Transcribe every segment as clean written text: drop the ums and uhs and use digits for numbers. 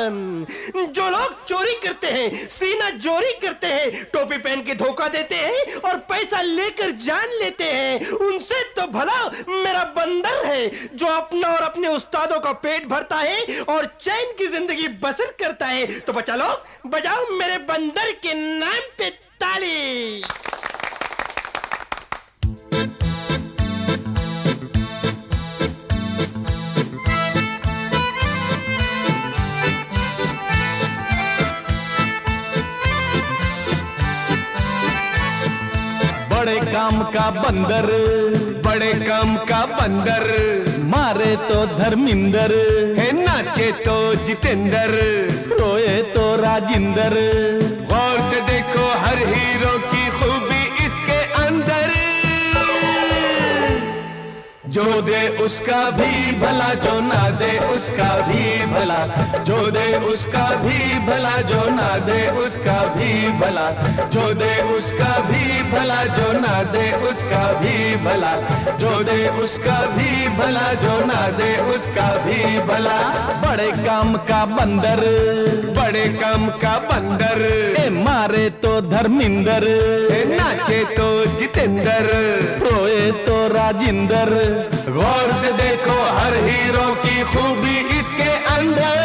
जान। जो लोग चोरी करते हैं, सीना चोरी करते हैं, टोपी पहन के धोखा देते हैं और पैसा लेकर जान लेते हैं, उनसे तो भला मेरा बंदर है जो अपना और अपने उस्तादों का पेट भरता है और चैन की जिंदगी बसर करता है। तो बच्चा लोग बजाओ मेरे बंदर के नाम पे ताली। बड़े काम का बंदर, बड़े काम का बंदर, मारे तो धर्मिंदर, है नाचे तो जितेंद्र, रोए तो राजिंदर। गौर से देखो हर हीरो की खूबी इसके अंदर। जो दे उसका भी भला, जो ना दे उसका भी भला, जो दे उसका भी भला, जो ना दे उसका भी भला, जो दे उसका भी भला, जो ना दे उसका भी भला, जो दे उसका भी भला, जो ना दे उसका भी भला। बड़े काम का बंदर, बड़े काम का बंदर, ए मारे तो धर्मिंदर, नाचे तो जितेंद्र, रोए तो राजिंदर। गौर से देखो हर हीरो की खूबी इसके अंदर।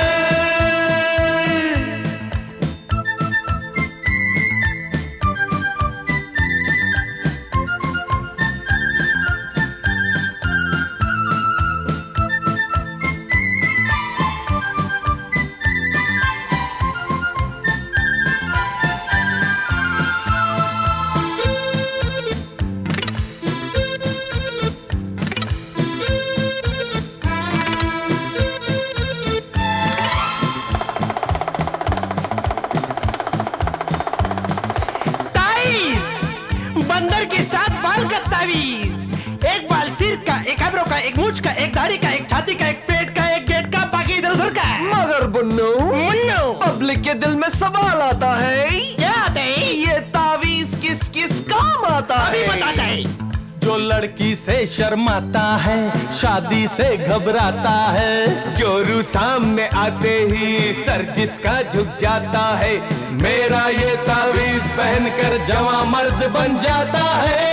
बंदर के 7 बाल का तावीज, एक बाल सिर का, एक आइब्रो का, एक मूंछ का, एक दाढ़ी का, एक छाती का, एक पेट का, एक गेट का, बाकी इधर उधर का। मगर बुन्नू, पब्लिक के दिल में सवाल आता है, क्या आता है? ये तावीज किस किस काम आता है? अभी बताता है। जो लड़की से शर्माता है, शादी से घबराता है, जोरू सामने आते ही सर जिसका झुक जाता है, मेरा ये तावीज पहनकर जवां मर्द बन जाता है।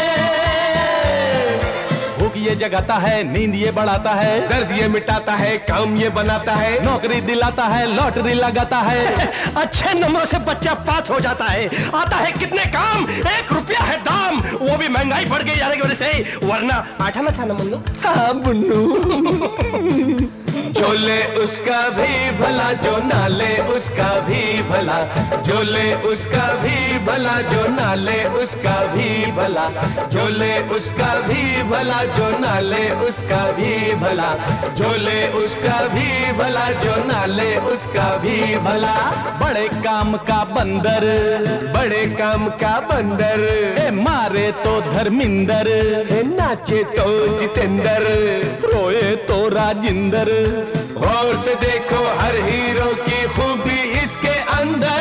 भूख ये जगाता है, नींद ये बढ़ाता है, दर्द ये मिटाता है, काम ये बनाता है, नौकरी दिलाता है, लॉटरी लगाता है। अच्छे नंबरों से बच्चा पास हो जाता है। आता है कितने काम, 1 रुपया है दाम, वो भी महंगाई बढ़ गई जाने की वजह से, वरना आठाना था ना मुन्नू। हाँ बुन्नू। जो ले उसका भी भला, जो ना ले उसका भी भला, जो ले उसका भी भला, जो ना ले उसका भी भला, जो ले उसका भी भला, जो ना ले उसका भी भला, जो ले उसका भी भला, जो ना ले उसका भी भला। बड़े काम का बंदर, बड़े काम का बंदर, ए मारे तो धर्मिंदर, नाचे तो जितेंद्र, रोए तो राजिंदर। गौर से देखो हर हीरो की खूबी इसके अंदर।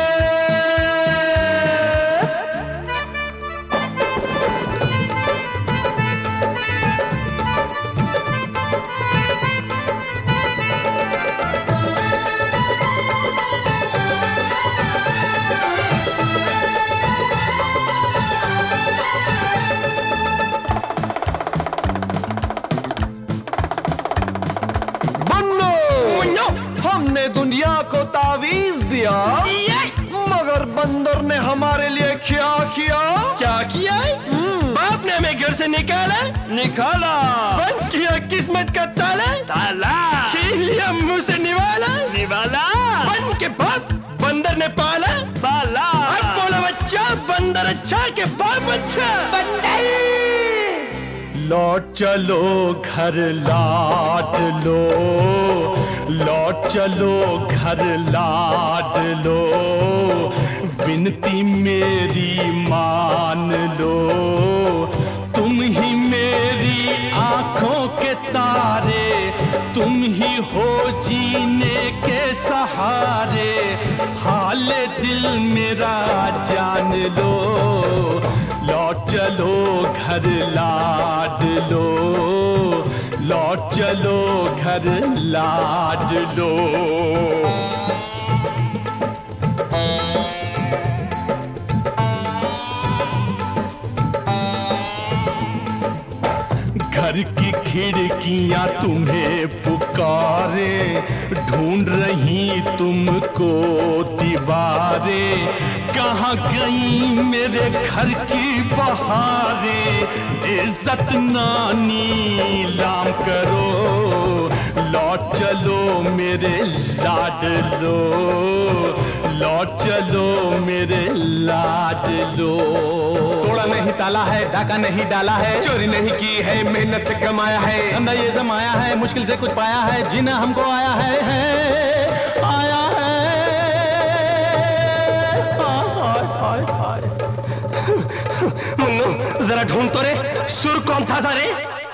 हमने दुनिया को तावीज दिया, मगर बंदर ने हमारे लिए क्या किया? क्या किया? बाप ने हमें घर से निकाला, बंद किया किस्मत का ताला, छीन लिया मुंह से निवाला, बन के बाप बंदर ने पाला। अब बोला बच्चा, बंदर अच्छा के बाप अच्छा। लौट चलो घर लाट लो, लौट चलो घर लाट लो, विनती मेरी मान लो। तुम ही मेरी आंखों के तारे, तुम ही हो जीने के सहारे, हाल दिल मेरा जान लो। लौट चलो घर लाट लो, लौट लौट चलो घर लाड लो। घर की खिड़कियां तुम्हें पुकारे, ढूंढ रही तुमको दीवारें। कहाँ गई मेरे घर की बहारें, इज्जत नानी लाम करो, लौट चलो मेरे लाडलो, लौट चलो मेरे लाडलो। तोड़ा नहीं ताला है, डाका नहीं डाला है, चोरी नहीं की है, मेहनत से कमाया है, धंधा ये जमाया है, मुश्किल से कुछ पाया है, जीना हमको आया है आया है। मुन्नू जरा ढूंढ तो रे, सुर कौन था रे?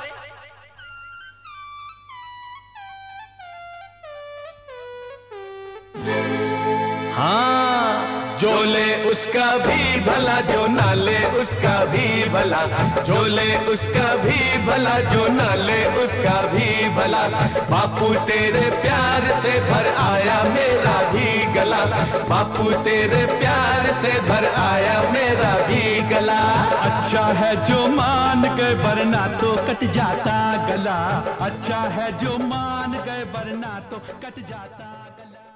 हाँ, जो ले उसका भी भला, जो ना ले उसका भी भला, जो ले उसका भी भला, जो ना ले उसका भी भला। बापू तेरे प्यार से भर आया मेरा भी गला, बापू तेरे प्यार से भर आया मेरा भी गला। अच्छा है जो मान गए वरना तो कट जाता गला, अच्छा है जो मान गए वरना तो कट जाता गला।